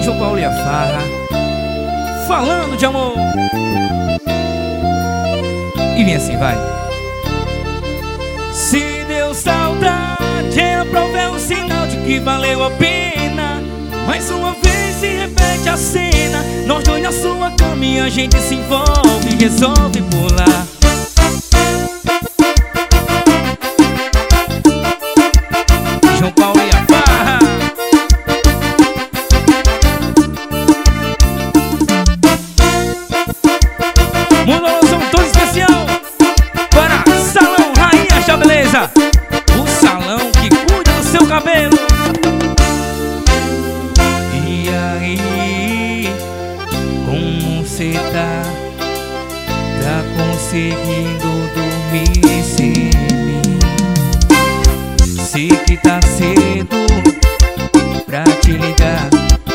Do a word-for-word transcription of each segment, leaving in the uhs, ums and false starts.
João Paulo e a Farra, falando de amor. E vem assim, vai. Se deu saudade, é a prova, é um sinal de que valeu a pena. Mais uma vez se repete a cena, nós dois na sua cama e a gente se envolve e resolve pular. João Paulo e a Farra. Mundolosão todo especial para Salão Rainha da Beleza, o salão que cuida do seu cabelo. E aí, como cê tá? Tá conseguindo dormir sem mim? Sei que tá cedo pra te ligar,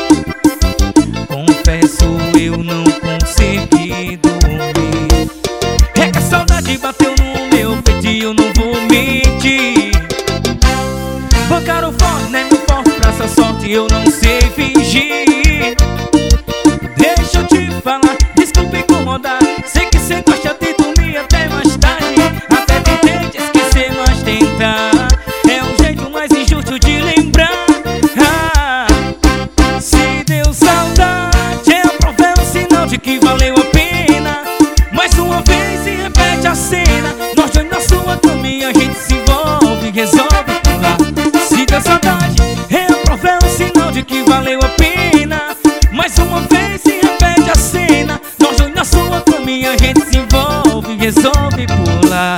confesso eu não consegui dormir. É que a saudade bateu no meu peito e eu não vou mentir. Bancaram forte, né, meu forte, pra essa sorte eu não sei fingir. Deixa eu te falar, desculpa incomodar, sei que cê gosta de dormir até mais tarde. Até tentei te esquecer, mas tentar é um jeito mais injusto de lembrar. Ah, se deu saudade, é a prova, é um sinal de que valeu a pena. Mais uma vez se repete a cena, nós dois na sua cama e a gente se envolve e resolve pular. Se deu saudade, é a prova, é um sinal de que valeu a pena. Mais uma vez se repete a cena, nós dois na sua cama e a gente se envolve e resolve pular.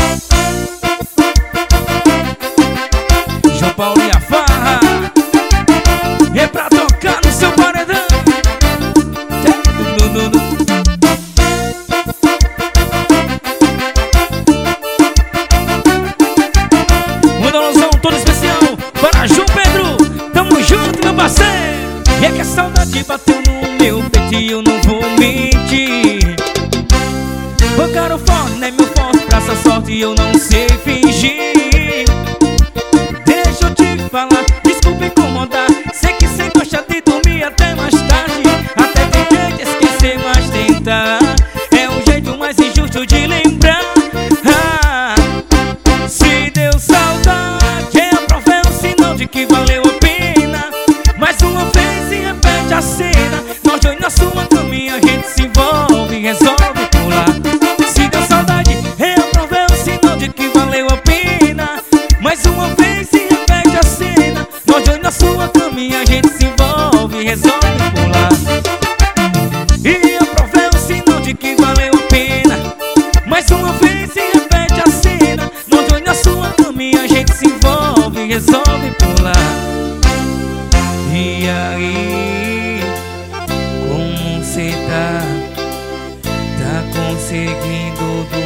João Paulo e a Farra é pra tocar no seu paredão. Mundolosão todo especial para João Pedro, tamo junto, meu parceiro. E é que a saudade bateu no meu peito e eu não vou mentir. Bancaram forte, né, meu forte, pra essa sorte eu não sei fingir. Deixa eu te falar, desculpa incomodar, sei que cê gosta de dormir até mais tarde. Até tentei te esquecer, mas tentar é um jeito mais injusto de lembrar. Ah, se deu saudade, é a prova, é um sinal de que valeu a pena. Mais uma vez se repete a cena, nós dois na sua cama e a gente se envolve e resolve pular. Se deu saudade, é a prova, é um sinal de que valeu a pena. Mais uma vez se repete a cena, nós dois na sua cama e a gente se envolve e resolve pular. E a prova é um sinal de que valeu a pena. Mais uma vez se repete a cena, nós dois na sua cama e a gente se envolve e resolve pular. E aí, como cê tá? Tá conseguindo dormir?